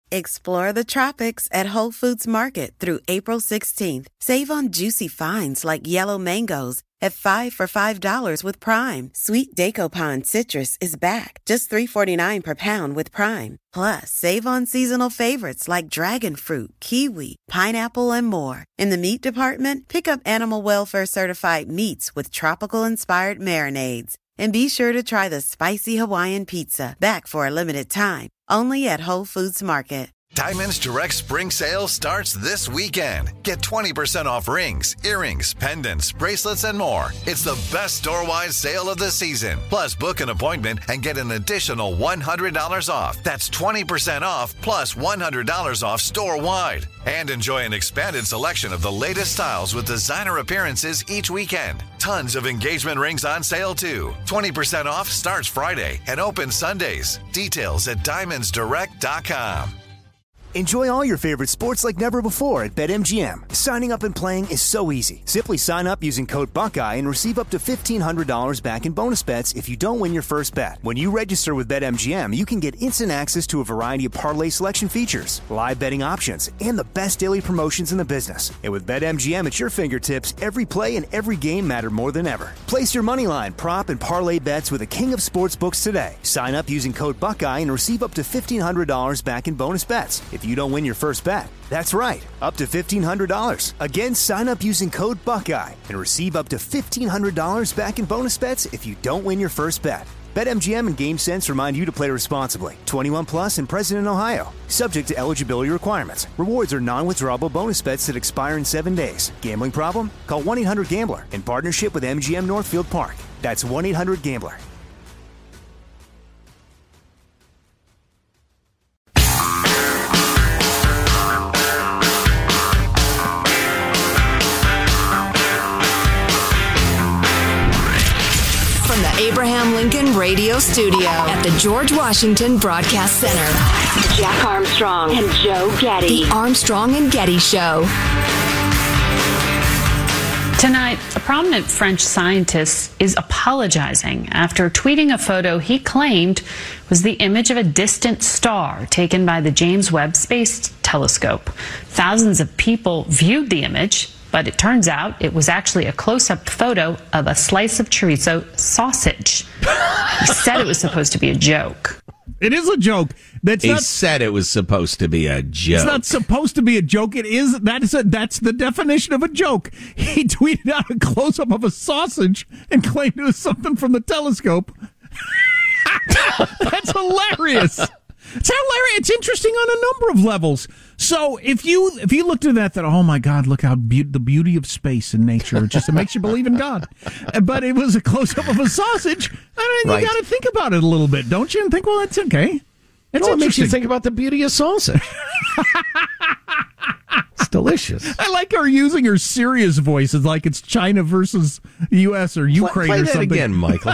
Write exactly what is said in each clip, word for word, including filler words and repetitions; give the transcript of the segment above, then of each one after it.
Explore the tropics at Whole Foods Market through April sixteenth. Save on juicy finds like yellow mangoes at five for five dollars with Prime. Sweet Dacopan citrus is back, just three forty-nine per pound with Prime. Plus, save on seasonal favorites like dragon fruit, kiwi, pineapple, and more. In the meat department, pick up animal welfare certified meats with tropical-inspired marinades. And be sure to try the spicy Hawaiian pizza, back for a limited time, only at Whole Foods Market. Diamonds Direct Spring Sale starts this weekend. Get twenty percent off rings, earrings, pendants, bracelets, and more. It's the best store-wide sale of the season. Plus, book an appointment and get an additional one hundred dollars off. That's twenty percent off plus one hundred dollars off store-wide. And enjoy an expanded selection of the latest styles with designer appearances each weekend. Tons of engagement rings on sale, too. twenty percent off starts Friday and opens Sundays. Details at diamonds direct dot com. Enjoy all your favorite sports like never before at BetMGM. Signing up and playing is so easy. Simply sign up using code Buckeye and receive up to fifteen hundred dollars back in bonus bets if you don't win your first bet. When you register with BetMGM, you can get instant access to a variety of parlay selection features, live betting options, and the best daily promotions in the business. And with BetMGM at your fingertips, every play and every game matter more than ever. Place your moneyline, prop, and parlay bets with the king of sportsbooks today. Sign up using code Buckeye and receive up to fifteen hundred dollars back in bonus bets if you don't win your first bet. That's right, up to fifteen hundred dollars. Again, sign up using code Buckeye and receive up to fifteen hundred dollars back in bonus bets if you don't win your first bet. BetMGM and GameSense remind you to play responsibly. twenty-one plus and present in Ohio. Subject to eligibility requirements. Rewards are non-withdrawable bonus bets that expire in seven days. Gambling problem? Call one eight hundred gambler in partnership with M G M Northfield Park. That's one eight hundred gambler. Abraham Lincoln Radio Studio at the George Washington Broadcast Center. Jack Armstrong and Joe Getty. The Armstrong and Getty Show. Tonight, a prominent French scientist is apologizing after tweeting a photo he claimed was the image of a distant star taken by the James Webb Space Telescope. Thousands of people viewed the image, but it turns out it was actually a close-up photo of a slice of chorizo sausage. He said it was supposed to be a joke. It is a joke. That's he not, said it was supposed to be a joke. It's not supposed to be a joke. It is. That is a, that's the definition of a joke. He tweeted out a close-up of a sausage and claimed it was something from the telescope. That's hilarious. It's hilarious. It's interesting on a number of levels. So if you if you looked at that, that oh my God, look how be- the beauty of space and nature, it just it makes you believe in God. But it was a close up of a sausage. I mean, right. You got to think about it a little bit, don't you? And think, well, that's okay. It's well, it makes you think about the beauty of sausage. It's delicious. I like her using her serious voice. It's like it's China versus U S or Ukraine play, play or something. That again, Michael.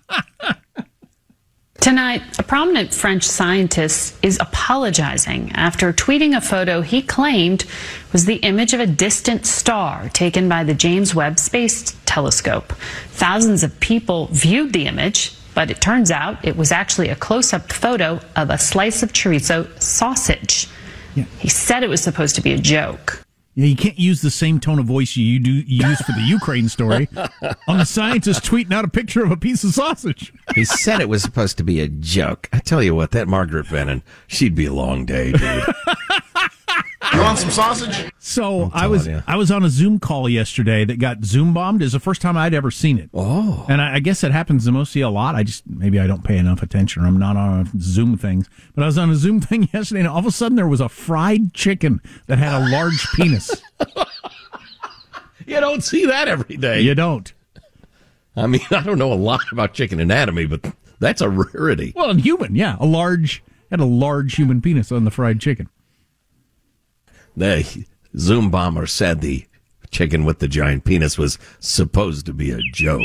Tonight, a prominent French scientist is apologizing after tweeting a photo he claimed was the image of a distant star taken by the James Webb Space Telescope. Thousands of people viewed the image, but it turns out it was actually a close-up photo of a slice of chorizo sausage. Yeah. He said it was supposed to be a joke. Yeah, you can't use the same tone of voice you do you use for the Ukraine story on the scientist tweeting out a picture of a piece of sausage. He said it was supposed to be a joke. I tell you what, that Margaret Brennan, she'd be a long day, dude. You want some sausage? So I was you. I was on a Zoom call yesterday that got Zoom bombed. It's the first time I'd ever seen it. Oh, and I, I guess it happens to mostly a lot. I just maybe I don't pay enough attention. Or I'm not on Zoom things. But I was on a Zoom thing yesterday, and all of a sudden there was a fried chicken that had a large penis. You don't see that every day. You don't. I mean, I don't know a lot about chicken anatomy, but that's a rarity. Well, and human, yeah, a large had a large human penis on the fried chicken. The Zoom bomber said the chicken with the giant penis was supposed to be a joke.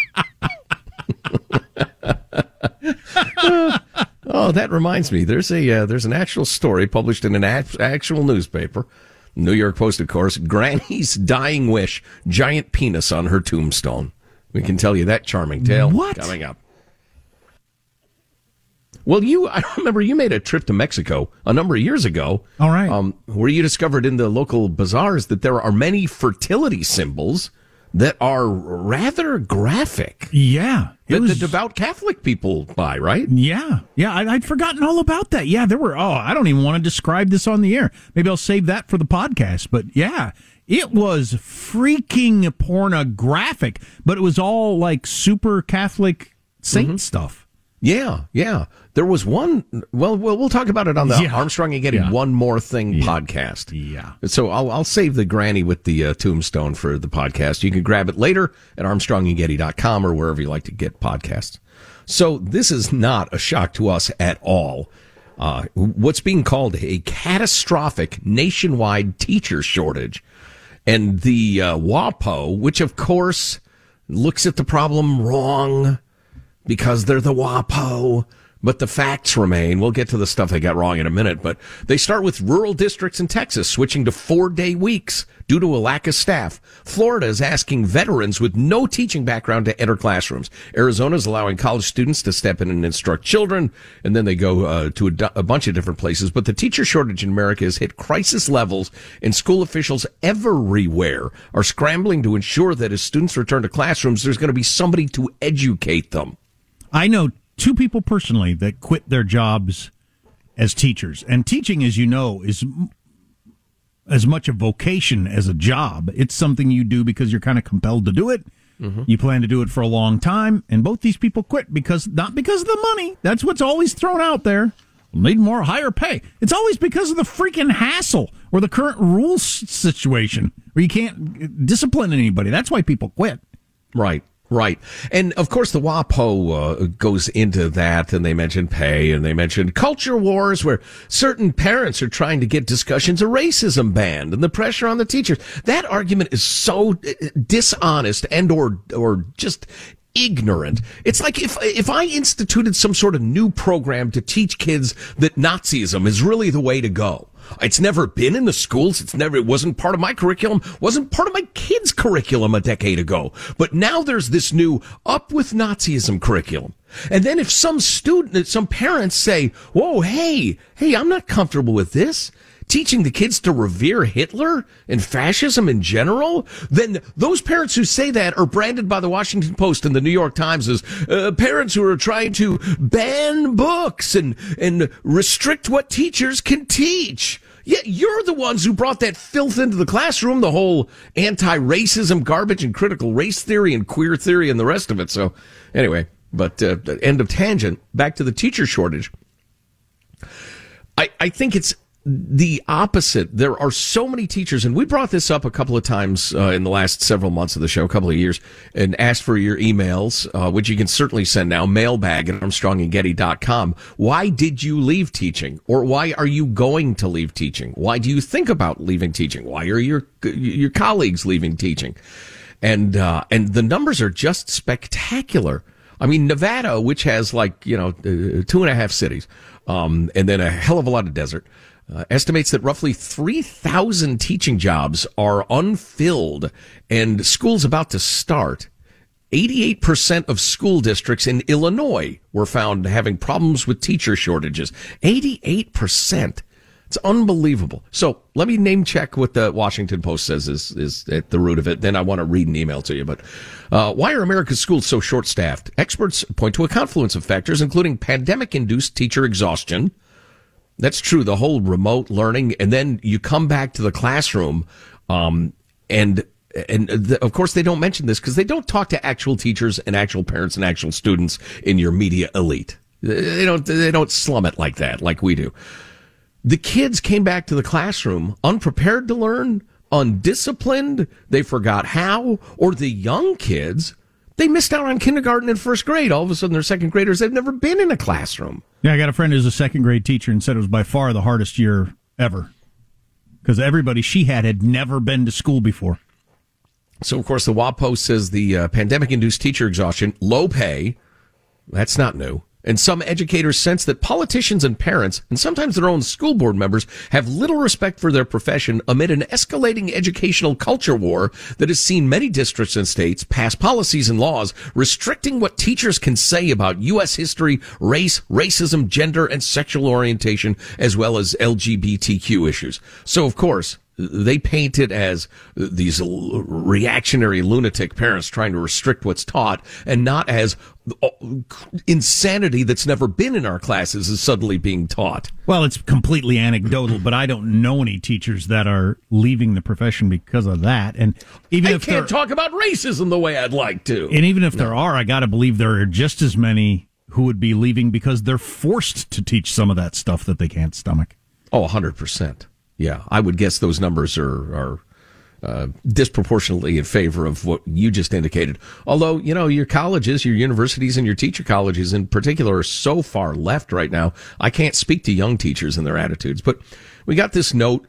Oh, that reminds me. There's a uh, there's an actual story published in an act- actual newspaper, New York Post, of course. Granny's dying wish: giant penis on her tombstone. We can tell you that charming tale what? coming up. Well, you, I remember you made a trip to Mexico a number of years ago. All right. Um, where you discovered in the local bazaars that there are many fertility symbols that are rather graphic. Yeah. That was, the devout Catholic people buy, right? Yeah. Yeah, I, I'd forgotten all about that. Yeah, there were, oh, I don't even want to describe this on the air. Maybe I'll save that for the podcast. But yeah, it was freaking pornographic, but it was all like super Catholic saint mm-hmm. stuff. Yeah, yeah. There was one, well, we'll, we'll talk about it on the yeah. Armstrong and Getty yeah. One More Thing yeah. podcast. Yeah. So I'll, I'll save the granny with the uh, tombstone for the podcast. You can grab it later at armstrong and getty dot com or wherever you like to get podcasts. So this is not a shock to us at all. Uh, what's being called a catastrophic nationwide teacher shortage. And the uh, WAPO, which of course looks at the problem wrong, because they're the WAPO, but the facts remain. We'll get to the stuff they got wrong in a minute, but they start with rural districts in Texas switching to four-day weeks due to a lack of staff. Florida is asking veterans with no teaching background to enter classrooms. Arizona is allowing college students to step in and instruct children, and then they go uh, to a, a bunch of different places. But the teacher shortage in America has hit crisis levels, and school officials everywhere are scrambling to ensure that as students return to classrooms, there's going to be somebody to educate them. I know two people personally that quit their jobs as teachers. And teaching, as you know, is as much a vocation as a job. It's something you do because you're kind of compelled to do it. Mm-hmm. You plan to do it for a long time. And both these people quit because, not because of the money. That's what's always thrown out there. We'll need more higher pay. It's always because of the freaking hassle or the current rules situation where you can't discipline anybody. That's why people quit. Right. Right. And, of course, the WAPO uh, goes into that, and they mention pay, and they mention culture wars where certain parents are trying to get discussions of racism banned and the pressure on the teachers. That argument is so dishonest and or or just ignorant. It's like if if I instituted some sort of new program to teach kids that Nazism is really the way to go. It's never been in the schools. It's never, it wasn't part of my curriculum, wasn't part of my kids' curriculum a decade ago. But now there's this new up with Nazism curriculum. And then if some student, some parents say, whoa, hey, hey, I'm not comfortable with this, teaching the kids to revere Hitler and fascism in general, then those parents who say that are branded by the Washington Post and the New York Times as uh, parents who are trying to ban books and, and restrict what teachers can teach. Yeah, you're the ones who brought that filth into the classroom, the whole anti-racism garbage and critical race theory and queer theory and the rest of it. So anyway, but uh, end of tangent, back to the teacher shortage. I, I think it's the opposite. There are so many teachers, and we brought this up a couple of times uh, in the last several months of the show, a couple of years, and asked for your emails, uh, which you can certainly send now, mailbag at armstrong and getty dot com. Why did you leave teaching? Or why are you going to leave teaching? Why do you think about leaving teaching? Why are your your colleagues leaving teaching? And uh, and the numbers are just spectacular. I mean, Nevada, which has like, you know, uh, two and a half cities, um, and then a hell of a lot of desert, Uh, estimates that roughly three thousand teaching jobs are unfilled and schools about to start. eighty-eight percent of school districts in Illinois were found having problems with teacher shortages. eighty-eight percent. It's unbelievable. So let me name check what the Washington Post says is, is at the root of it. Then I want to read an email to you. But uh, why are America's schools so short-staffed? Experts point to a confluence of factors, including pandemic-induced teacher exhaustion. That's true, the whole remote learning, and then you come back to the classroom, um, and and the, of course they don't mention this because they don't talk to actual teachers and actual parents and actual students in your media elite. They don't they don't slum it like that, like we do. The kids came back to the classroom unprepared to learn, undisciplined, they forgot how, or the young kids, they missed out on kindergarten and first grade. All of a sudden they're second graders, they've never been in a classroom. Yeah, I got a friend who's a second grade teacher and said it was by far the hardest year ever because everybody she had had never been to school before. So, of course, the WAPO says the uh, pandemic-induced teacher exhaustion, low pay, that's not new, And some educators sense that politicians and parents, and sometimes their own school board members, have little respect for their profession amid an escalating educational culture war that has seen many districts and states pass policies and laws restricting what teachers can say about U S history, race, racism, gender, and sexual orientation, as well as L G B T Q issues. So, of course, they paint it as these reactionary lunatic parents trying to restrict what's taught, and not as insanity that's never been in our classes is suddenly being taught. Well, it's completely anecdotal, but I don't know any teachers that are leaving the profession because of that. And even I if can't talk about racism the way I'd like to. And even if no. there are, I got to believe there are just as many who would be leaving because they're forced to teach some of that stuff that they can't stomach. Oh, one hundred percent. Yeah, I would guess those numbers are, are uh, disproportionately in favor of what you just indicated. Although, you know, your colleges, your universities, and your teacher colleges in particular are so far left right now, I can't speak to young teachers and their attitudes. But we got this note.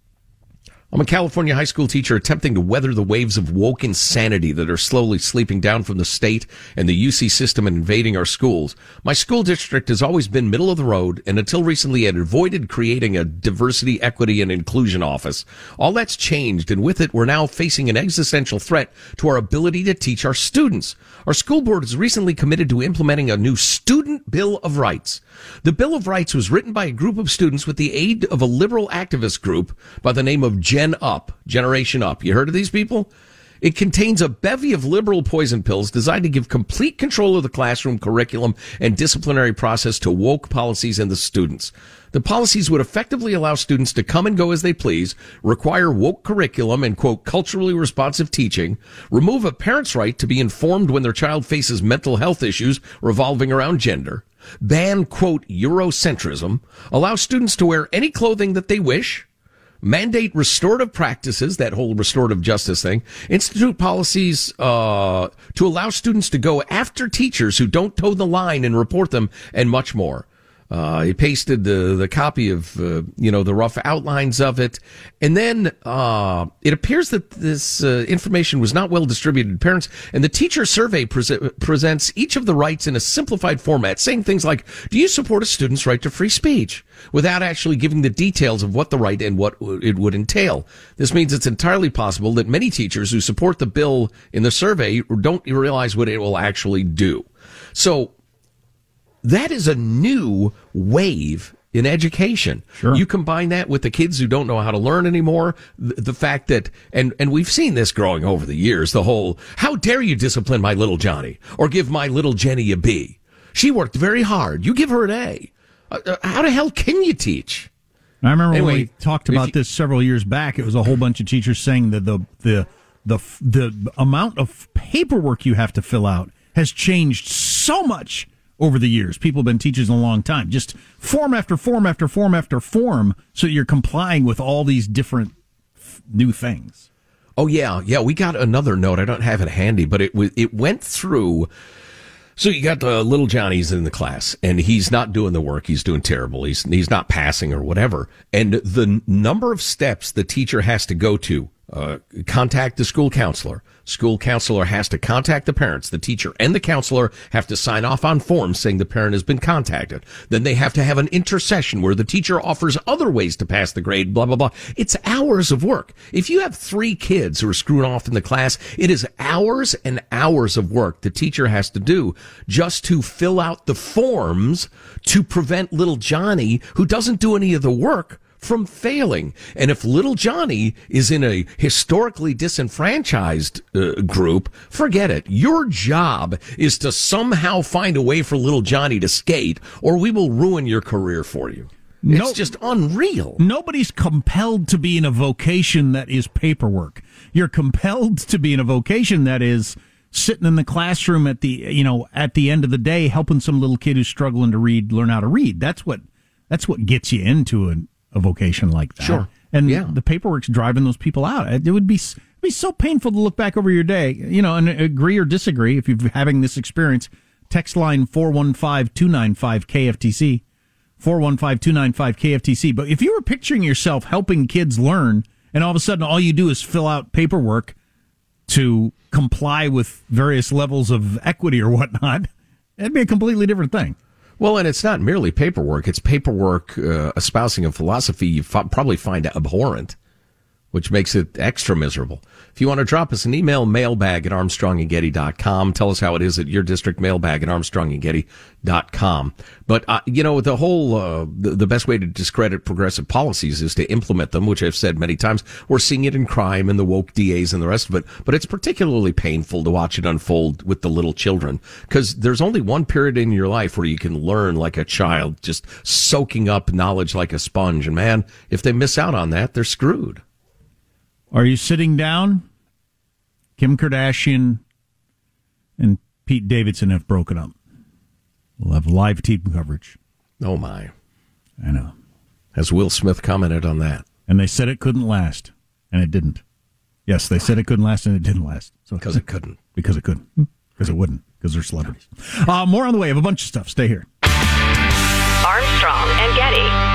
I'm a California high school teacher attempting to weather the waves of woke insanity that are slowly sleeping down from the state and the U C system and invading our schools. My school district has always been middle of the road, and until recently had avoided creating a diversity, equity, and inclusion office. All that's changed, and with it, we're now facing an existential threat to our ability to teach our students. Our school board has recently committed to implementing a new Student Bill of Rights. The Bill of Rights was written by a group of students with the aid of a liberal activist group by the name of Gen Up, Generation Up. You heard of these people? It contains a bevy of liberal poison pills designed to give complete control of the classroom curriculum and disciplinary process to woke policies and the students. The policies would effectively allow students to come and go as they please, require woke curriculum and, quote, culturally responsive teaching, remove a parent's right to be informed when their child faces mental health issues revolving around gender, ban, quote, Eurocentrism, allow students to wear any clothing that they wish, mandate restorative practices, that whole restorative justice thing, institute policies uh to allow students to go after teachers who don't toe the line and report them, and much more. Uh, he pasted the, the copy of, uh, you know, the rough outlines of it. And then, uh, it appears that this, uh, information was not well distributed to parents. And the teacher survey pre- presents each of the rights in a simplified format, saying things like, do you support a student's right to free speech? Without actually giving the details of what the right and what it would entail. This means it's entirely possible that many teachers who support the bill in the survey don't realize what it will actually do. So, that is a new wave in education. Sure. You combine that with the kids who don't know how to learn anymore, the, the fact that, and, and we've seen this growing over the years, the whole, how dare you discipline my little Johnny or give my little Jenny a B? She worked very hard. You give her an A. Uh, how the hell can you teach? I remember anyway, when we talked about you, this several years back, it was a whole bunch of teachers saying that the, the, the, the amount of paperwork you have to fill out has changed so much over the years. People have been teachers a long time. Just form after form after form after form, so you're complying with all these different f- new things. Oh, yeah. Yeah, we got another note. I don't have it handy, but it w- it went through. So you got the little Johnny's in the class, and he's not doing the work. He's doing terrible. He's, he's not passing or whatever. And the n- number of steps the teacher has to go to, uh, contact the school counselor. School counselor has to contact the parents. The teacher and the counselor have to sign off on forms saying the parent has been contacted. Then they have to have an intercession where the teacher offers other ways to pass the grade, blah, blah, blah. It's hours of work. If you have three kids who are screwing off in the class, it is hours and hours of work the teacher has to do just to fill out the forms to prevent little Johnny, who doesn't do any of the work, from failing. And if little Johnny is in a historically disenfranchised uh, group, forget it. Your job is to somehow find a way for little Johnny to skate, or we will ruin your career for you. It's no, just unreal. Nobody's compelled to be in a vocation that is paperwork. You're compelled to be in a vocation that is sitting in the classroom at the, you know, at the end of the day, helping some little kid who's struggling to read, learn how to read. That's what, that's what gets you into an a vocation like that. Sure. And yeah. the paperwork's driving those people out. It would be it'd be so painful to look back over your day, you know, and agree or disagree if you're having this experience. Text line four one five, two nine five, K F T C, four one five, two nine five, K F T C. But if you were picturing yourself helping kids learn, and all of a sudden all you do is fill out paperwork to comply with various levels of equity or whatnot, that'd be a completely different thing. Well, and it's not merely paperwork. It's paperwork uh, espousing a philosophy you f- probably find abhorrent, which makes it extra miserable. If you want to drop us an email, mailbag at armstrong and getty dot com. Tell us how it is at your district, mailbag at armstrong and getty dot com. But, uh, you know, the whole, uh, the, the best way to discredit progressive policies is to implement them, which I've said many times. We're seeing it in crime and the woke D As and the rest of it. But it's particularly painful to watch it unfold with the little children, because there's only one period in your life where you can learn like a child, just soaking up knowledge like a sponge. And man, if they miss out on that, they're screwed. Are you sitting down? Kim Kardashian and Pete Davidson have broken up. We'll have live T V coverage. Oh, my. I know. Has Will Smith commented on that? And they said it couldn't last, and it didn't. Yes, they said it couldn't last, and it didn't last. So Because it couldn't. Because it couldn't. Because it wouldn't. Because they're celebrities. Uh, more on the way. I have a bunch of stuff. Stay here. Armstrong and Getty.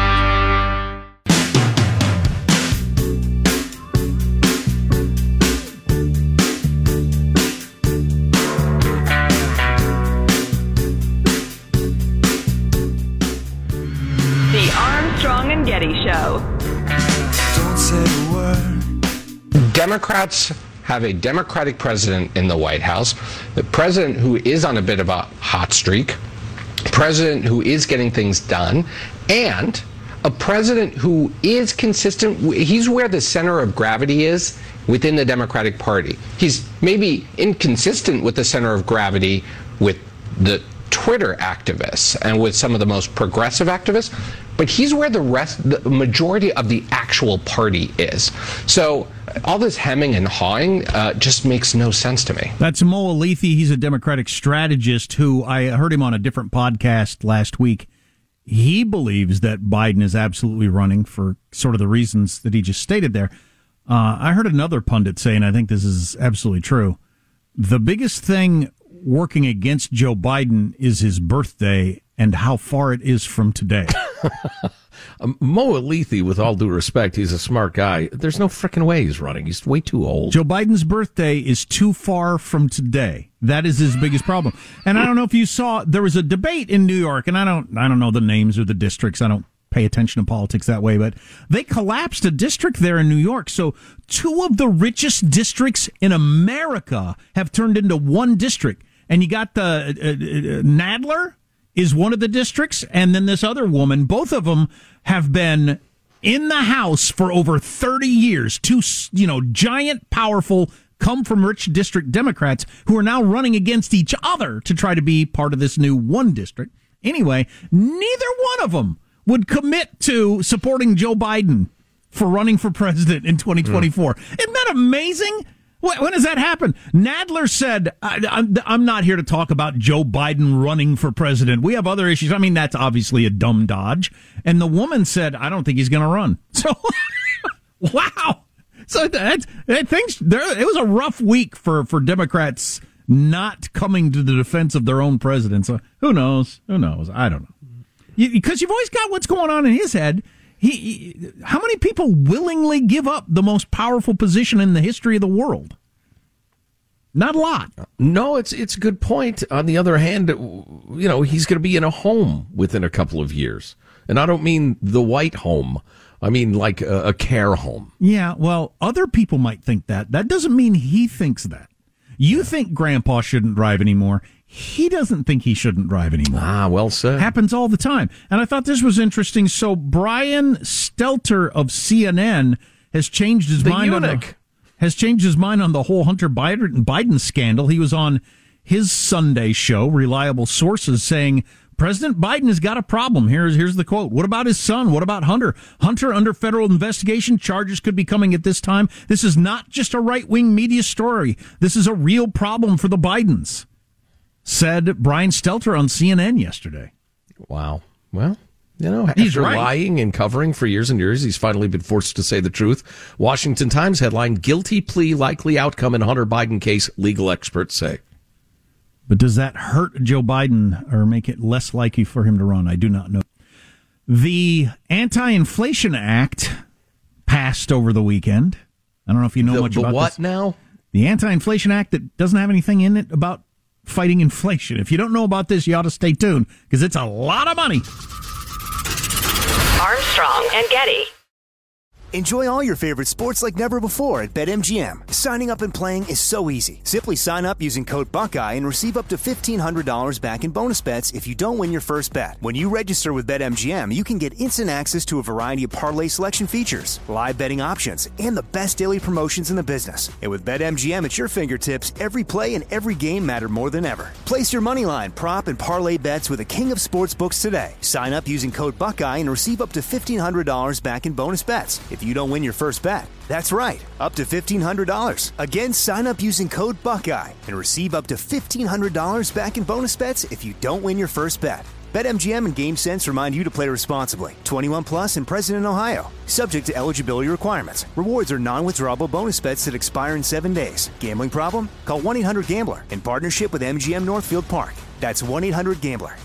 Armstrong and Getty Show. Don't say a word. Democrats have a Democratic president in the White House, the president who is on a bit of a hot streak, president who is getting things done, and a president who is consistent. He's where the center of gravity is within the Democratic Party. He's maybe inconsistent with the center of gravity with the Twitter activists and with some of the most progressive activists, but he's where the rest, the majority of the actual party is. So all this hemming and hawing uh, just makes no sense to me. That's Mo Alethe. He's a Democratic strategist who I heard him on a different podcast last week. He believes that Biden is absolutely running for sort of the reasons that he just stated there. Uh, I heard another pundit say, and I think this is absolutely true, the biggest thing working against Joe Biden is his birthday and how far it is from today. um, Mo Alethe, with all due respect, he's a smart guy. There's no frickin' way he's running. He's way too old. Joe Biden's birthday is too far from today. That is his biggest problem. And I don't know if you saw, there was a debate in New York, and I don't, I don't know the names or the districts. I don't pay attention to politics that way, but they collapsed a district there in New York. So two of the richest districts in America have turned into one district. And you got the uh, uh, Nadler is one of the districts, and then this other woman. Both of them have been in the House for over thirty years. Two, you know, giant, powerful, come from rich district Democrats who are now running against each other to try to be part of this new one district. Anyway, neither one of them would commit to supporting Joe Biden for running for president in twenty twenty-four. Mm. Isn't that amazing? When does that happen? Nadler said, I'm, I'm not here to talk about Joe Biden running for president. We have other issues. I mean, that's obviously a dumb dodge. And the woman said, I don't think he's going to run. So, wow. So that, that things, there, it was a rough week for, for Democrats not coming to the defense of their own president. So who knows? Who knows? I don't know. Because you, you've always got what's going on in his head. He, he, how many people willingly give up the most powerful position in the history of the world? Not a lot. No, it's it's a good point. On the other hand, you know, he's going to be in a home within a couple of years. And I don't mean the white home. I mean like a, a care home. Yeah, well, other people might think that. That doesn't mean he thinks that. You yeah. think Grandpa shouldn't drive anymore. He doesn't think he shouldn't drive anymore. Ah, well said. Happens all the time. And I thought this was interesting. So Brian Stelter of C N N has changed his the mind eunuch. on the, has changed his mind on the whole Hunter Biden, Biden scandal. He was on his Sunday show, Reliable Sources, saying President Biden has got a problem. Here's here's the quote. What about his son? What about Hunter? Hunter under federal investigation. Charges could be coming at this time. This is not just a right-wing media story. This is a real problem for the Bidens, said Brian Stelter on C N N yesterday. Wow. Well, you know, he's after right. lying and covering for years and years, he's finally been forced to say the truth. Washington Times headline, guilty plea, likely outcome in Hunter Biden case, legal experts say. But does that hurt Joe Biden or make it less likely for him to run? I do not know. The Anti-Inflation Act passed over the weekend. I don't know if you know the, much the about what this. now? The Anti-Inflation Act that doesn't have anything in it about fighting inflation. If you don't know about this, you ought to stay tuned because it's a lot of money. Armstrong and Getty. Enjoy all your favorite sports like never before at BetMGM. Signing up and playing is so easy. Simply sign up using code Buckeye and receive up to fifteen hundred dollars back in bonus bets if you don't win your first bet. When you register with BetMGM, you can get instant access to a variety of parlay selection features, live betting options, and the best daily promotions in the business. And with BetMGM at your fingertips, every play and every game matter more than ever. Place your moneyline, prop, and parlay bets with the king of sportsbooks today. Sign up using code Buckeye and receive up to fifteen hundred dollars back in bonus bets if you don't win your first bet. That's right, up to fifteen hundred dollars. Again, sign up using code Buckeye and receive up to fifteen hundred dollars back in bonus bets if you don't win your first bet. BetMGM and GameSense remind you to play responsibly. twenty-one plus and present in Ohio. Subject to eligibility requirements. Rewards are non-withdrawable bonus bets that expire in seven days. Gambling problem? Call one eight hundred gambler in partnership with M G M Northfield Park. That's one eight hundred gambler.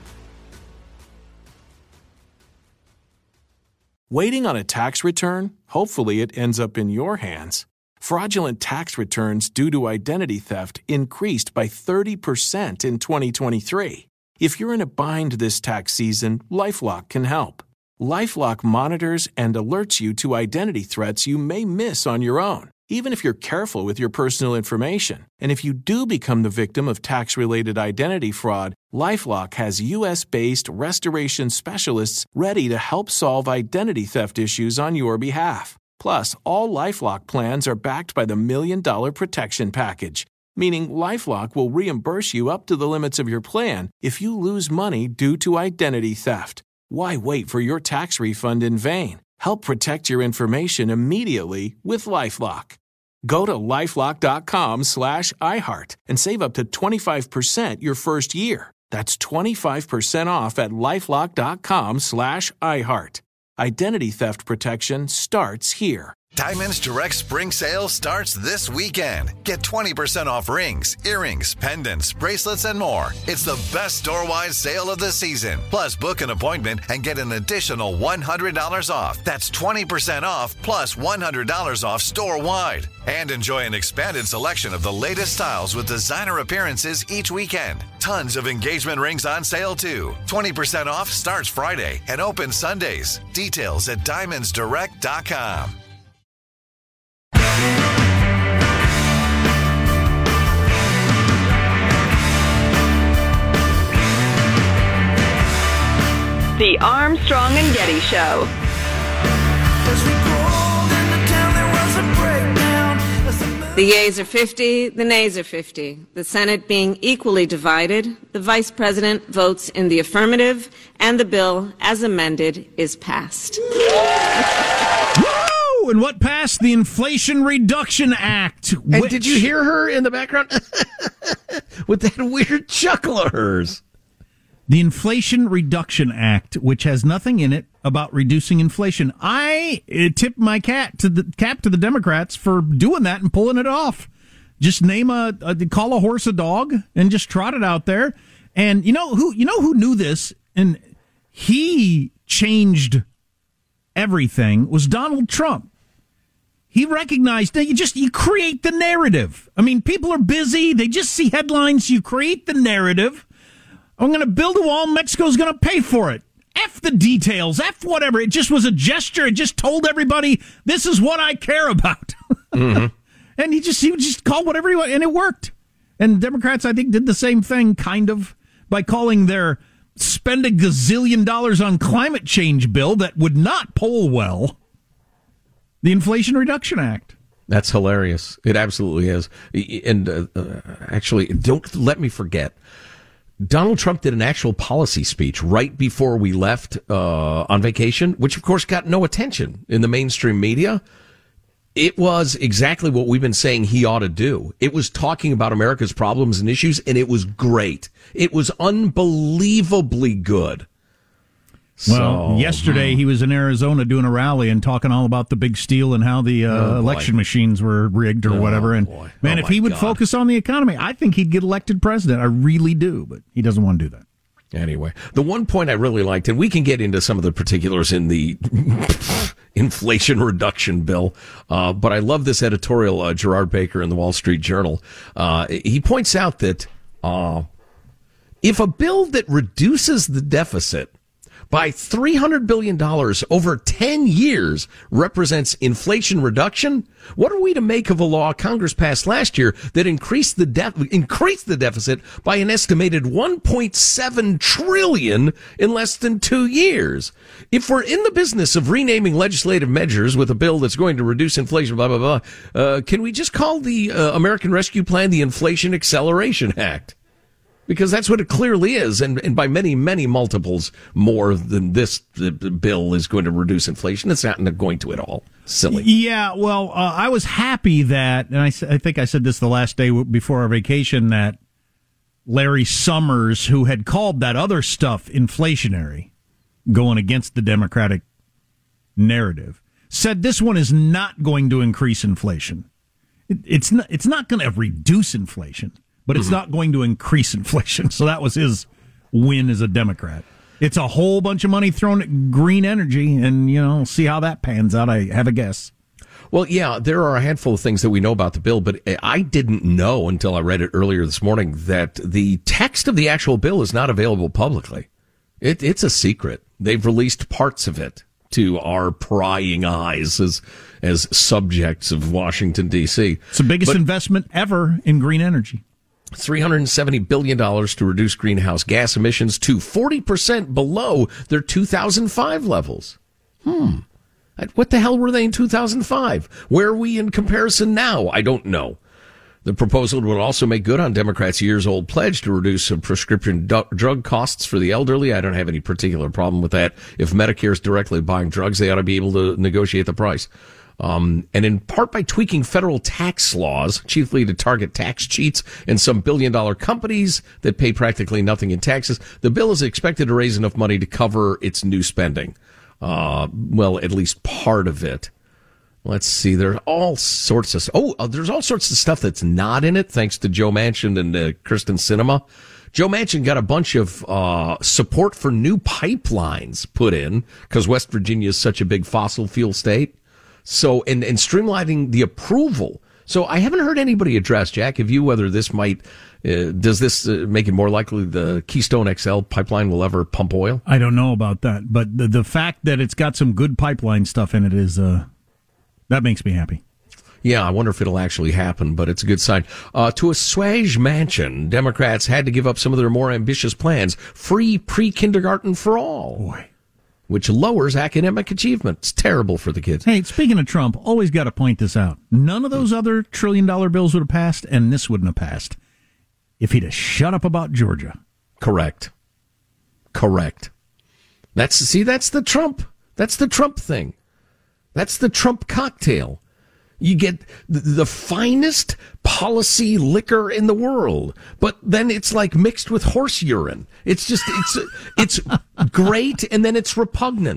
Waiting on a tax return? Hopefully it ends up in your hands. Fraudulent tax returns due to identity theft increased by thirty percent in twenty twenty-three. If you're in a bind this tax season, LifeLock can help. LifeLock monitors and alerts you to identity threats you may miss on your own, even if you're careful with your personal information. And if you do become the victim of tax-related identity fraud, LifeLock has U S-based restoration specialists ready to help solve identity theft issues on your behalf. Plus, all LifeLock plans are backed by the Million Dollar Protection Package, meaning LifeLock will reimburse you up to the limits of your plan if you lose money due to identity theft. Why wait for your tax refund in vain? Help protect your information immediately with LifeLock. Go to LifeLock.com slash iHeart and save up to twenty-five percent your first year. That's twenty-five percent off at LifeLock.com slash iHeart. Identity theft protection starts here. Diamonds Direct Spring Sale starts this weekend. Get twenty percent off rings, earrings, pendants, bracelets, and more. It's the best store-wide sale of the season. Plus, book an appointment and get an additional one hundred dollars off. That's twenty percent off plus one hundred dollars off store-wide. And enjoy an expanded selection of the latest styles with designer appearances each weekend. Tons of engagement rings on sale, too. twenty percent off starts Friday and opens Sundays. Details at diamonds direct dot com. The Armstrong and Getty Show. The yeas are fifty, the nays are fifty. The Senate being equally divided, the Vice President votes in the affirmative, and the bill, as amended, is passed. Woo! And what passed? The Inflation Reduction Act. And which... did you hear her in the background? With that weird chuckle of hers. The Inflation Reduction Act, which has nothing in it about reducing inflation. I uh, tip my cat to the cap to the Democrats for doing that and pulling it off. Just name a, a call a horse a dog and just trot it out there. And you know who you know who knew this and he changed everything was Donald Trump. He recognized that you just you create the narrative. I mean, people are busy; they just see headlines. You create the narrative. I'm going to build a wall. Mexico's going to pay for it. F the details. F whatever. It just was a gesture. It just told everybody, this is what I care about. Mm-hmm. And he just he would just call whatever he wanted, and it worked. And Democrats, I think, did the same thing, kind of, by calling their spend a gazillion dollars on climate change bill that would not poll well the Inflation Reduction Act. That's hilarious. It absolutely is. And uh, uh, actually, don't let me forget. Donald Trump did an actual policy speech right before we left uh, on vacation, which, of course, got no attention in the mainstream media. It was exactly what we've been saying he ought to do. It was talking about America's problems and issues, and it was great. It was unbelievably good. Well, so, yesterday hmm. he was in Arizona doing a rally and talking all about the big steal and how the uh, oh, election machines were rigged or oh, whatever. And boy. man, oh, if he would God. focus on the economy, I think he'd get elected president. I really do, but he doesn't want to do that. Anyway, the one point I really liked, and we can get into some of the particulars in the Inflation Reduction Bill, uh, but I love this editorial, uh, Gerard Baker in the Wall Street Journal. Uh, he points out that Uh, if a bill that reduces the deficit by three hundred billion dollars over ten years represents inflation reduction, what are we to make of a law Congress passed last year that increased the de- increased the deficit by an estimated one point seven trillion dollars in less than two years? If we're in the business of renaming legislative measures with a bill that's going to reduce inflation, blah, blah, blah, uh, can we just call the uh, American Rescue Plan the Inflation Acceleration Act? Because that's what it clearly is, and, and by many, many multiples more than this uh, bill is going to reduce inflation. It's not going to at all. Silly. Yeah, well, uh, I was happy that, and I, I think I said this the last day before our vacation, that Larry Summers, who had called that other stuff inflationary, going against the Democratic narrative, said this one is not going to increase inflation. It, it's not, it's not going to reduce inflation. But it's mm-hmm. not going to increase inflation. So that was his win as a Democrat. It's a whole bunch of money thrown at green energy, and, you know, see how that pans out. I have a guess. Well, yeah, there are a handful of things that we know about the bill, but I didn't know until I read it earlier this morning that the text of the actual bill is not available publicly. It, it's a secret. They've released parts of it to our prying eyes as as subjects of Washington, D C. It's the biggest but, investment ever in green energy. three hundred seventy billion dollars to reduce greenhouse gas emissions to forty percent below their two thousand five levels. Hmm. What the hell were they in two thousand five? Where are we in comparison now? I don't know. The proposal would also make good on Democrats' years-old pledge to reduce prescription du- drug costs for the elderly. I don't have any particular problem with that. If Medicare is directly buying drugs, they ought to be able to negotiate the price. Um, and in part by tweaking federal tax laws, chiefly to target tax cheats and some billion-dollar companies that pay practically nothing in taxes, the bill is expected to raise enough money to cover its new spending. Uh, well, at least part of it. Let's see. There's all sorts of oh, uh, there's all sorts of stuff that's not in it, thanks to Joe Manchin and uh, Kristen Sinema. Joe Manchin got a bunch of uh support for new pipelines put in because West Virginia is such a big fossil fuel state. So, and, and streamlining the approval. So I haven't heard anybody address, Jack, have you, whether this might, uh, does this uh, make it more likely the Keystone X L pipeline will ever pump oil? I don't know about that, but the, the fact that it's got some good pipeline stuff in it is, uh, that makes me happy. Yeah, I wonder if it'll actually happen, but it's a good sign. Uh, to assuage Manchin, Democrats had to give up some of their more ambitious plans. Free pre-kindergarten for all. Boy. Which lowers academic achievement. It's terrible for the kids. Hey, speaking of Trump, always got to point this out. None of those other trillion-dollar bills would have passed, and this wouldn't have passed if he'd have shut up about Georgia. Correct. Correct. That's see, that's the Trump. That's the Trump thing. That's the Trump cocktail. You get the, the finest policy liquor in the world, but then it's like mixed with horse urine. It's just, it's, it's great, and then it's repugnant.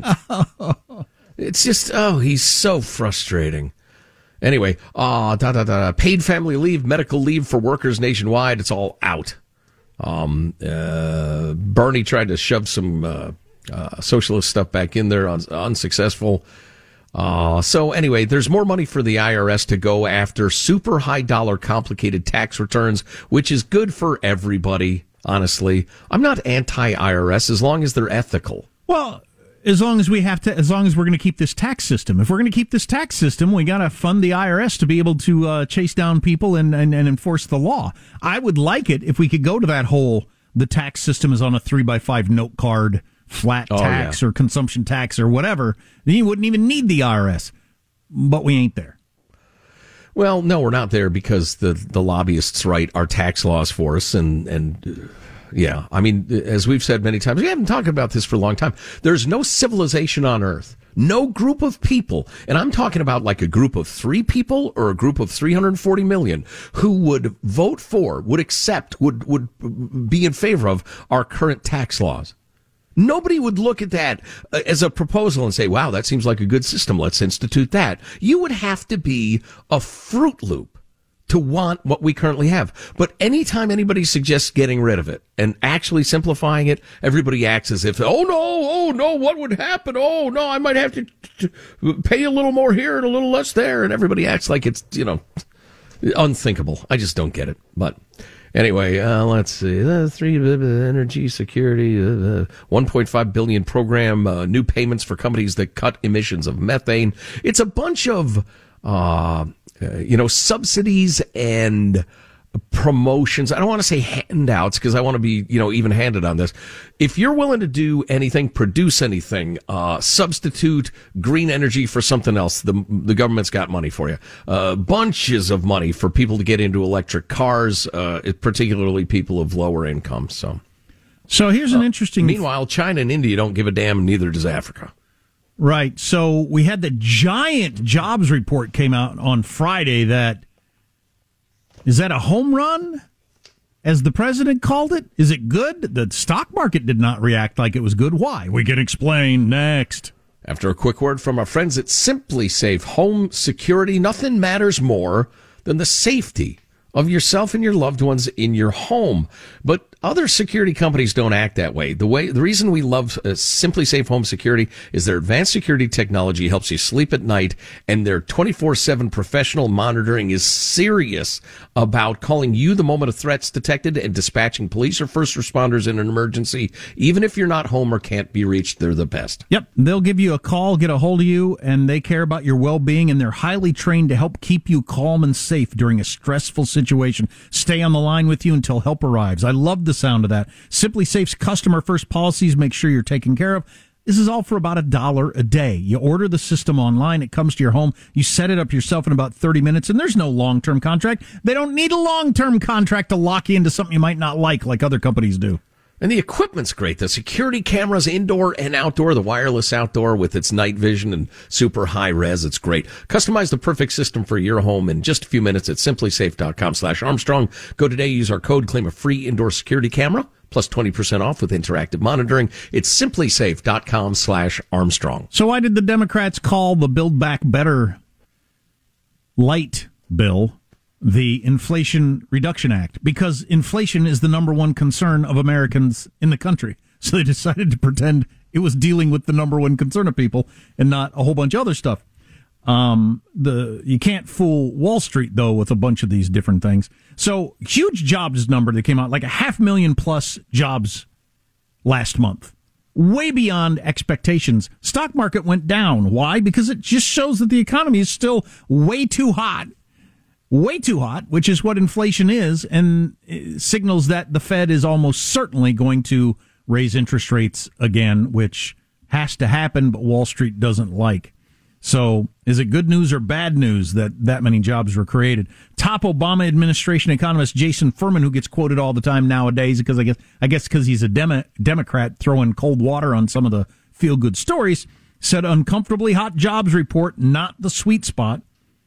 It's just, oh, he's so frustrating. Anyway, uh, da, da, da, paid family leave, medical leave for workers nationwide, it's all out. Um, uh, Bernie tried to shove some uh, uh, socialist stuff back in there, un- unsuccessful. Uh, so anyway, there's more money for the I R S to go after super high dollar complicated tax returns, which is good for everybody, honestly. I'm not anti-I R S as long as they're ethical. Well, as long as we have to, as long as we're going to keep this tax system. If we're going to keep this tax system, we got to fund the I R S to be able to uh, chase down people and, and, and enforce the law. I would like it if we could go to that whole, the tax system is on a three by five note card, flat tax oh, yeah. or consumption tax or whatever, then you wouldn't even need the I R S. But we ain't there. Well, no, we're not there because the, the lobbyists write our tax laws for us. And, and uh, yeah, I mean, as we've said many times, we haven't talked about this for a long time. There's no civilization on earth, no group of people, and I'm talking about like a group of three people or a group of three hundred forty million who would vote for, would accept, would, would be in favor of our current tax laws. Nobody would look at that as a proposal and say, wow, that seems like a good system. Let's institute that. You would have to be a Fruit Loop to want what we currently have. But anytime anybody suggests getting rid of it and actually simplifying it, everybody acts as if, oh, no, oh, no, what would happen? Oh, no, I might have to, to pay a little more here and a little less there. And everybody acts like it's, you know, unthinkable. I just don't get it. But Anyway, uh, let's see. Uh, three uh, energy security, uh, one point five billion program, uh, new payments for companies that cut emissions of methane. It's a bunch of, uh, uh, you know, subsidies and promotions. I don't want to say handouts because I want to be, you know, even handed on this. If you're willing to do anything, produce anything, uh, substitute green energy for something else, the the government's got money for you. Uh, bunches of money for people to get into electric cars, uh, particularly people of lower incomes. So, so here's an interesting. Uh, meanwhile, China and India don't give a damn, neither does Africa. Right. So we had the giant jobs report came out on Friday that. Is that a home run, as the president called it? Is it good? The stock market did not react like it was good. Why? We can explain next. After a quick word from our friends at Simply Safe Home Security, nothing matters more than the safety of yourself and your loved ones in your home. But other security companies don't act that way. The way, the reason we love uh, Simply Safe Home Security is their advanced security technology helps you sleep at night, and their twenty-four seven professional monitoring is serious about calling you the moment a threat's detected and dispatching police or first responders in an emergency. Even if you're not home or can't be reached, they're the best. Yep. They'll give you a call, get a hold of you, and they care about your well-being, and they're highly trained to help keep you calm and safe during a stressful situation. Stay on the line with you until help arrives. I love the sound of that. Simply Safe's customer first policies make sure you're taken care of. This is all for about a dollar a day. You order the system online, it comes to your home, you set it up yourself in about thirty minutes, and there's no long-term contract. They don't need a long-term contract to lock you into something you might not like, like other companies do. And the equipment's great. The security cameras, indoor and outdoor, the wireless outdoor with its night vision and super high res. It's great. Customize the perfect system for your home in just a few minutes at simplysafe.com slash Armstrong. Go today, use our code, claim a free indoor security camera, plus twenty percent off with interactive monitoring. It's simplysafe.com slash Armstrong. So why did the Democrats call the Build Back Better light bill the Inflation Reduction Act? Because inflation is the number one concern of Americans in the country. So they decided to pretend it was dealing with the number one concern of people and not a whole bunch of other stuff. Um, the you can't fool Wall Street, though, with a bunch of these different things. So huge jobs number that came out, like a half million plus jobs last month. Way beyond expectations. Stock market went down. Why? Because it just shows that the economy is still way too hot. Way too hot, which is what inflation is, and it signals that the Fed is almost certainly going to raise interest rates again, which has to happen, but Wall Street doesn't like. So is it good news or bad news that that many jobs were created? Top Obama administration economist Jason Furman, who gets quoted all the time nowadays, because I guess I guess because he's a Demo- Democrat throwing cold water on some of the feel-good stories, said uncomfortably hot jobs report, not the sweet spot.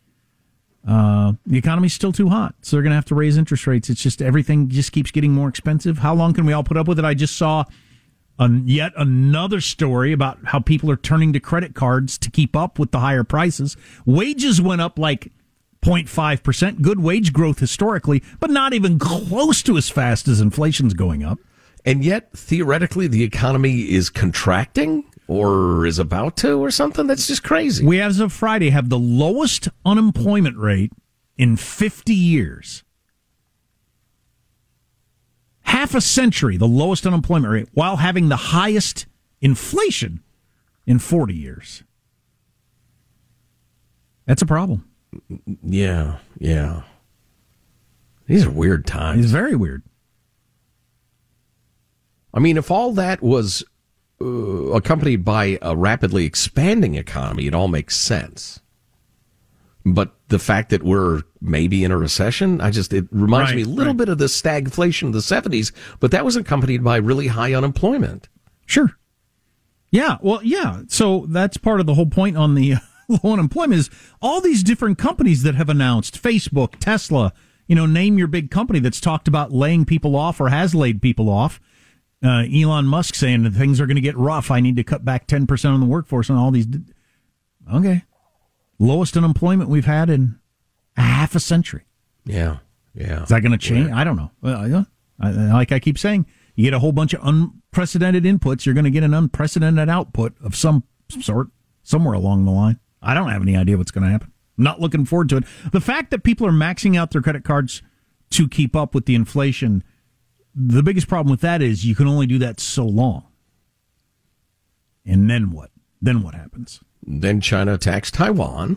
Uh, the economy's still too hot, so they're going to have to raise interest rates. It's just everything just keeps getting more expensive. How long can we all put up with it? I just saw an, yet another story about how people are turning to credit cards to keep up with the higher prices. Wages went up like zero point five percent. Good wage growth historically, but not even close to as fast as inflation's going up. And yet, theoretically, the economy is contracting? Or is about to, or something? That's just crazy. We, as of Friday, have the lowest unemployment rate in fifty years. Half a century, the lowest unemployment rate, while having the highest inflation in forty years. That's a problem. Yeah, yeah. These are weird times. It's very weird. I mean, if all that was Uh, accompanied by a rapidly expanding economy, it all makes sense. But the fact that we're maybe in a recession, I just, it reminds right, me a little right. bit of the stagflation of the seventies, but that was accompanied by really high unemployment. Sure. Yeah, well, yeah. So that's part of the whole point on the low unemployment is all these different companies that have announced, Facebook, Tesla, you know, name your big company that's talked about laying people off or has laid people off. Uh, Elon Musk saying that things are going to get rough. I need to cut back ten percent on the workforce and all these. Okay. Lowest unemployment we've had in a half a century. Yeah. Yeah. Is that going to change? Yeah. I don't know. Well, yeah. I, like I keep saying, you get a whole bunch of unprecedented inputs. You're going to get an unprecedented output of some sort somewhere along the line. I don't have any idea what's going to happen. I'm not looking forward to it. The fact that people are maxing out their credit cards to keep up with the inflation. The biggest problem with that is you can only do that so long. And then what? Then what happens? Then China attacks Taiwan.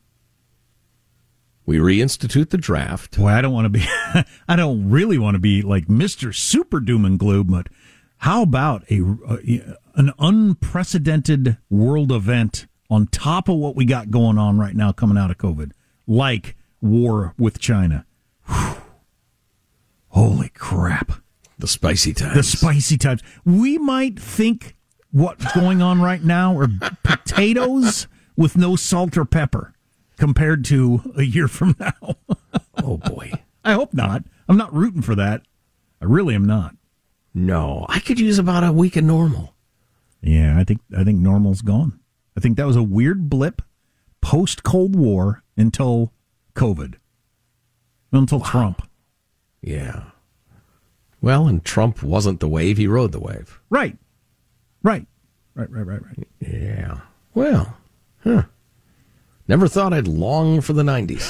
We reinstitute the draft. Boy, I don't want to be, I don't really want to be like Mister Super Doom and Gloom, but how about a, a an unprecedented world event on top of what we got going on right now coming out of COVID, like war with China? Whew. Holy crap. The spicy times. The spicy times. We might think what's going on right now are potatoes with no salt or pepper compared to a year from now. Oh, boy. I hope not. I'm not rooting for that. I really am not. No, I could use about a week of normal. Yeah, I think I think normal's gone. I think that was a weird blip post-Cold War until COVID. Until wow. Trump. Yeah. Well, and Trump wasn't the wave, he rode the wave. Right. Right. Right, right, right, right. Yeah. Well, huh. Never thought I'd long for the nineties.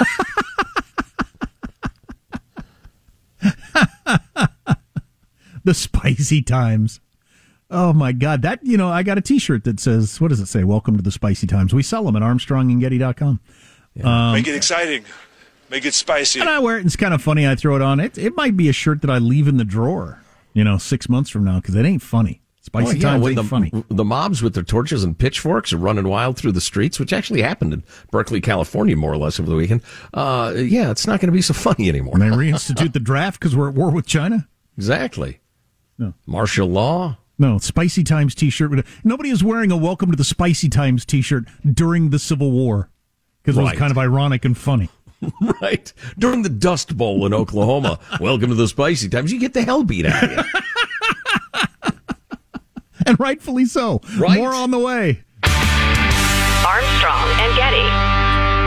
The spicy times. Oh, my God. That, you know, I got a T-shirt that says, what does it say? Welcome to the spicy times. We sell them at Armstrong and Getty dot com. Yeah. Um, Make it exciting. Make it spicy. And I wear it, and it's kind of funny. I throw it on. It, it might be a shirt that I leave in the drawer, you know, six months from now, because it ain't funny. Spicy oh, yeah, times ain't the, funny. The mobs with their torches and pitchforks are running wild through the streets, which actually happened in Berkeley, California, more or less, over the weekend. Uh, yeah, it's not going to be so funny anymore. And they reinstitute the draft because we're at war with China? Exactly. No. Martial law? No, Spicy Times T-shirt. Nobody is wearing a Welcome to the Spicy Times T-shirt during the Civil War because it was right. kind of ironic and funny. Right. During the Dust Bowl in Oklahoma, welcome to the Spicy Times, you get the hell beat out of you. And rightfully so. Right? More on the way. Armstrong and Getty.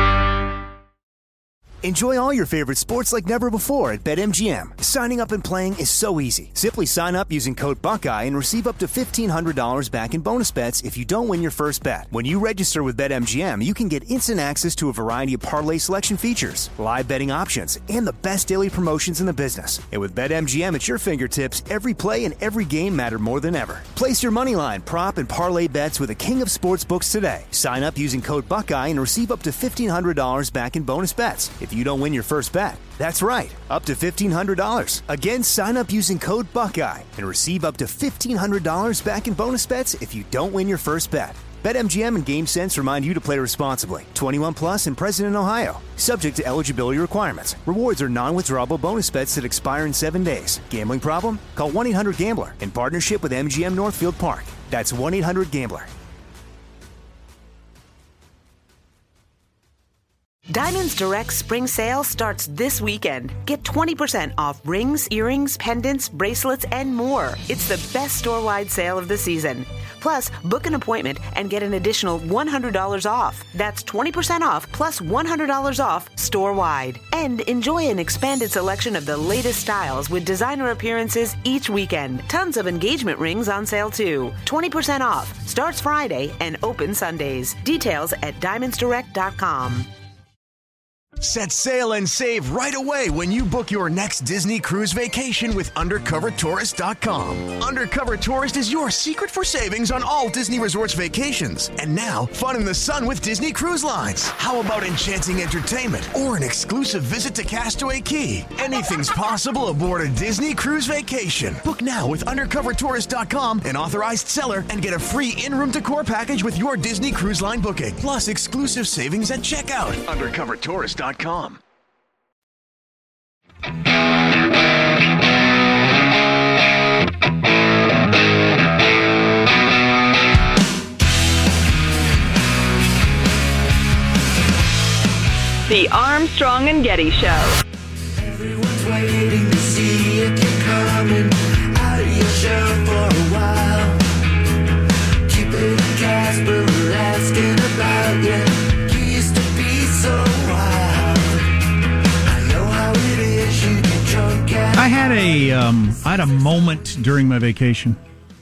Enjoy all your favorite sports like never before at BetMGM. Signing up and playing is so easy. Simply sign up using code Buckeye and receive up to fifteen hundred dollars back in bonus bets if you don't win your first bet. When you register with BetMGM, you can get instant access to a variety of parlay selection features, live betting options, and the best daily promotions in the business. And with BetMGM at your fingertips, every play and every game matter more than ever. Place your moneyline, prop, and parlay bets with the king of sportsbooks today. Sign up using code Buckeye and receive up to fifteen hundred dollars back in bonus bets if you don't win your first bet. That's right, up to fifteen hundred dollars. Again, sign up using code Buckeye and receive up to fifteen hundred dollars back in bonus bets if you don't win your first bet. BetMGM and GameSense remind you to play responsibly. twenty-one plus and present in Ohio. Subject to eligibility requirements. Rewards are non-withdrawable bonus bets that expire in seven days. Gambling problem? Call one eight hundred gambler in partnership with M G M Northfield Park. That's one eight hundred gambler. Diamonds Direct Spring Sale starts this weekend. Get twenty percent off rings, earrings, pendants, bracelets, and more. It's the best store-wide sale of the season. Plus, book an appointment and get an additional one hundred dollars off. That's twenty percent off plus one hundred dollars off store-wide. And enjoy an expanded selection of the latest styles with designer appearances each weekend. Tons of engagement rings on sale too. twenty percent off. Starts Friday and open Sundays. Details at diamonds direct dot com. Set sail and save right away when you book your next Disney cruise vacation with undercover tourist dot com. Undercover Tourist is your secret for savings on all Disney Resorts vacations. And now, fun in the sun with Disney Cruise Lines. How about enchanting entertainment or an exclusive visit to Castaway Cay? Anything's possible aboard a Disney cruise vacation. Book now with undercover tourist dot com, an authorized seller, and get a free in-room decor package with your Disney Cruise Line booking. Plus exclusive savings at checkout. undercover tourist dot com. The Armstrong and Getty Show. Everyone's waiting to see you keep coming out of your shell for a while. Keep it in Casper, we're asking about you. You used to be so wild. I know how it is, you get drunk at I had a um, I had a moment during my vacation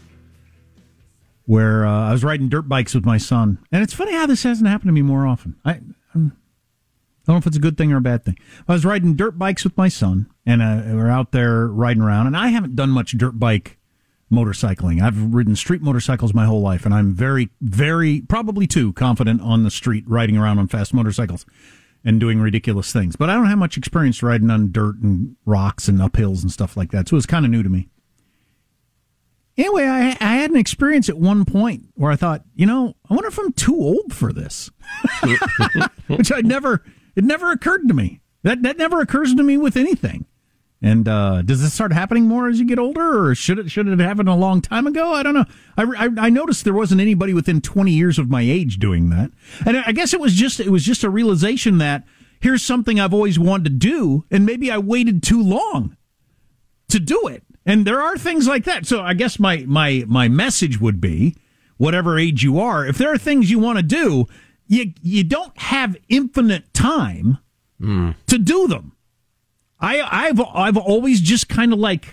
where uh, I was riding dirt bikes with my son, and it's funny how this hasn't happened to me more often. I. I'm, I don't know if it's a good thing or a bad thing. I was riding dirt bikes with my son, and uh, we were out there riding around, and I haven't done much dirt bike motorcycling. I've ridden street motorcycles my whole life, and I'm very, very, probably too confident on the street riding around on fast motorcycles and doing ridiculous things. But I don't have much experience riding on dirt and rocks and uphills and stuff like that, so it was kind of new to me. Anyway, I, I had an experience at one point where I thought, you know, I wonder if I'm too old for this, which I never, it never occurred to me. That that never occurs to me with anything. And uh, does this start happening more as you get older, or should it should it have happened a long time ago? I don't know. I, I, I noticed there wasn't anybody within twenty years of my age doing that, and I guess it was just it was just a realization that here's something I've always wanted to do, and maybe I waited too long to do it. And there are things like that. So I guess my my my message would be, whatever age you are, if there are things you want to do, you you don't have infinite time mm. to do them. I, I've I've always just kind of like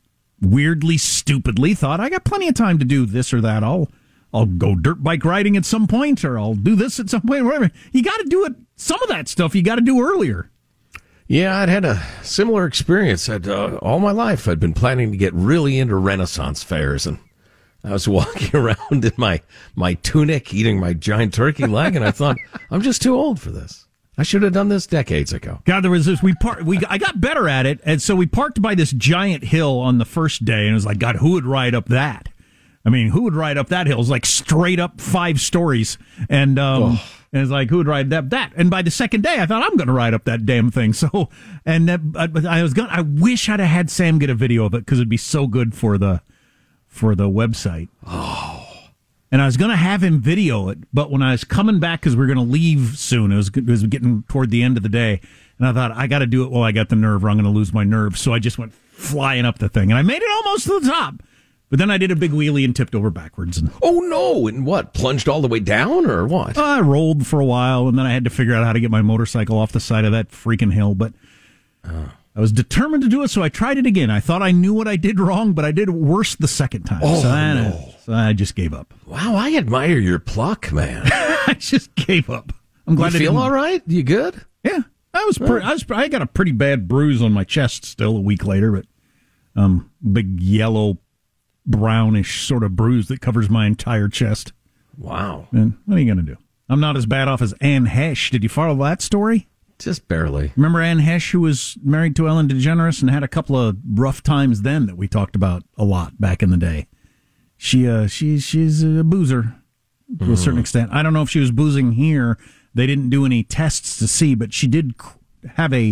weirdly, stupidly thought I got plenty of time to do this or that. I'll I'll go dirt bike riding at some point, or I'll do this at some point. Whatever. You got to do it. Some of that stuff you got to do earlier. Yeah, I'd had a similar experience. I'd, uh, all my life, I'd been planning to get really into Renaissance fairs, and I was walking around in my my tunic, eating my giant turkey leg, and I thought, I'm just too old for this. I should have done this decades ago. God, there was this. We par- we I got better at it, and so we parked by this giant hill on the first day, and it was like, God, who would ride up that? I mean, who would ride up that hill? It was like straight up five stories, and um, oh. and it's like, who would ride up that? And by the second day, I thought I'm going to ride up that damn thing. So, and that, I, I was going. I wish I'd have had Sam get a video of it because it'd be so good for the for the website. Oh. And I was going to have him video it, but when I was coming back, because we were going to leave soon, it was, it was getting toward the end of the day, and I thought, I got to do it while I got the nerve, or I'm going to lose my nerve. So I just went flying up the thing, and I made it almost to the top. But then I did a big wheelie and tipped over backwards. And oh, no. And what, plunged all the way down, or what? I rolled for a while, and then I had to figure out how to get my motorcycle off the side of that freaking hill. But uh, I was determined to do it, so I tried it again. I thought I knew what I did wrong, but I did it worse the second time. Oh, so I, no. So I just gave up. Wow, I admire your pluck, man. I just gave up. I'm glad you I feel didn't... all right? You good? Yeah, I was. Pre- I was. I got a pretty bad bruise on my chest still a week later, but um, big yellow, brownish sort of bruise that covers my entire chest. Wow. And what are you going to do? I'm not as bad off as Anne Hesh. Did you follow that story? Just barely. Remember Anne Hesh, who was married to Ellen DeGeneres and had a couple of rough times then that we talked about a lot back in the day. She, uh, she, she's a boozer to mm. a certain extent. I don't know if she was boozing here. They didn't do any tests to see, but she did have a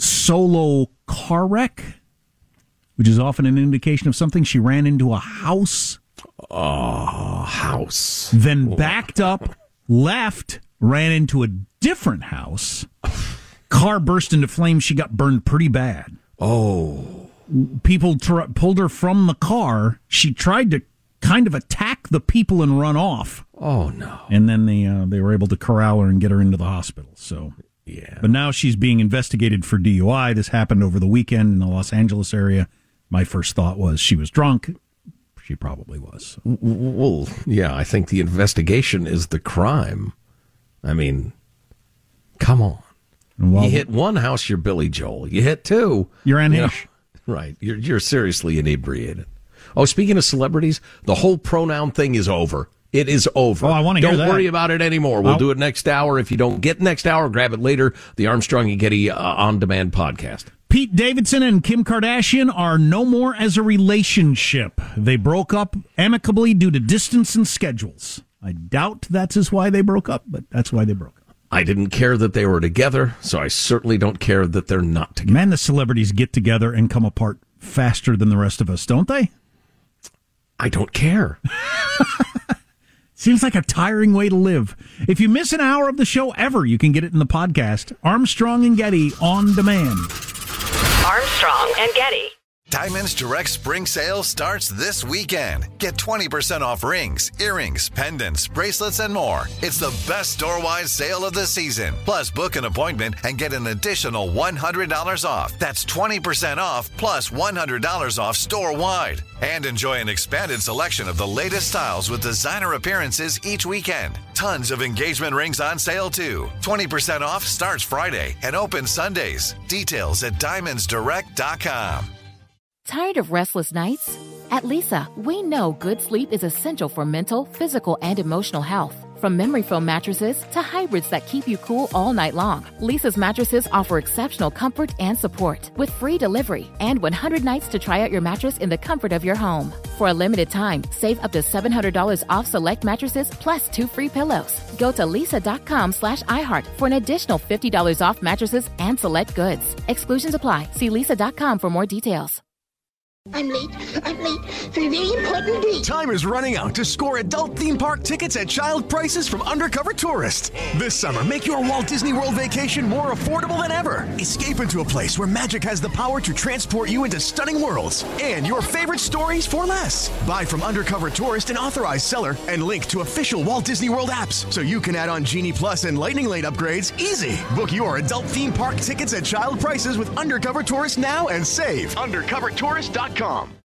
solo car wreck, which is often an indication of something. She ran into a house. Oh, house. Then backed up, left, ran into a different house. Car burst into flames. She got burned pretty bad. Oh. People tr- pulled her from the car. She tried to kind of attack the people and run off. Oh, no. And then they uh, they were able to corral her and get her into the hospital. So, yeah. But now she's being investigated for D U I. This happened over the weekend in the Los Angeles area. My first thought was she was drunk. She probably was. Well, yeah, I think the investigation is the crime. I mean, come on. While you hit one house, you're Billy Joel. You hit two, you're Anne you Hesh. Know, right. You're, you're seriously inebriated. Oh, speaking of celebrities, the whole pronoun thing is over. It is over. Oh, I want to hear Don't that. Don't worry about it anymore. We'll I'll... do it next hour. If you don't get next hour, grab it later. The Armstrong and Getty uh, on-demand podcast. Pete Davidson and Kim Kardashian are no more as a relationship. They broke up amicably due to distance and schedules. I doubt that's is why they broke up, but that's why they broke up. I didn't care that they were together, so I certainly don't care that they're not together. Man, the celebrities get together and come apart faster than the rest of us, don't they? I don't care. Seems like a tiring way to live. If you miss an hour of the show ever, you can get it in the podcast. Armstrong and Getty on demand. Armstrong and Getty. Diamonds Direct Spring Sale starts this weekend. Get twenty percent off rings, earrings, pendants, bracelets, and more. It's the best store-wide sale of the season. Plus, book an appointment and get an additional one hundred dollars off. That's twenty percent off plus one hundred dollars off store-wide. And enjoy an expanded selection of the latest styles with designer appearances each weekend. Tons of engagement rings on sale, too. twenty percent off starts Friday and opens Sundays. Details at diamonds direct dot com. Tired of restless nights? At Leesa, we know good sleep is essential for mental, physical, and emotional health. From memory foam mattresses to hybrids that keep you cool all night long, Leesa's mattresses offer exceptional comfort and support with free delivery and one hundred nights to try out your mattress in the comfort of your home. For a limited time, save up to seven hundred dollars off select mattresses plus two free pillows. Go to leesa.com slash iHeart for an additional fifty dollars off mattresses and select goods. Exclusions apply. See leesa dot com for more details. I'm late. I'm late for a very important date. Time is running out to score adult theme park tickets at child prices from Undercover Tourist. This summer, make your Walt Disney World vacation more affordable than ever. Escape into a place where magic has the power to transport you into stunning worlds and your favorite stories for less. Buy from Undercover Tourist, an authorized seller, and link to official Walt Disney World apps so you can add on Genie Plus and Lightning Lane upgrades easy. Book your adult theme park tickets at child prices with Undercover Tourist now and save. undercover tourist dot com.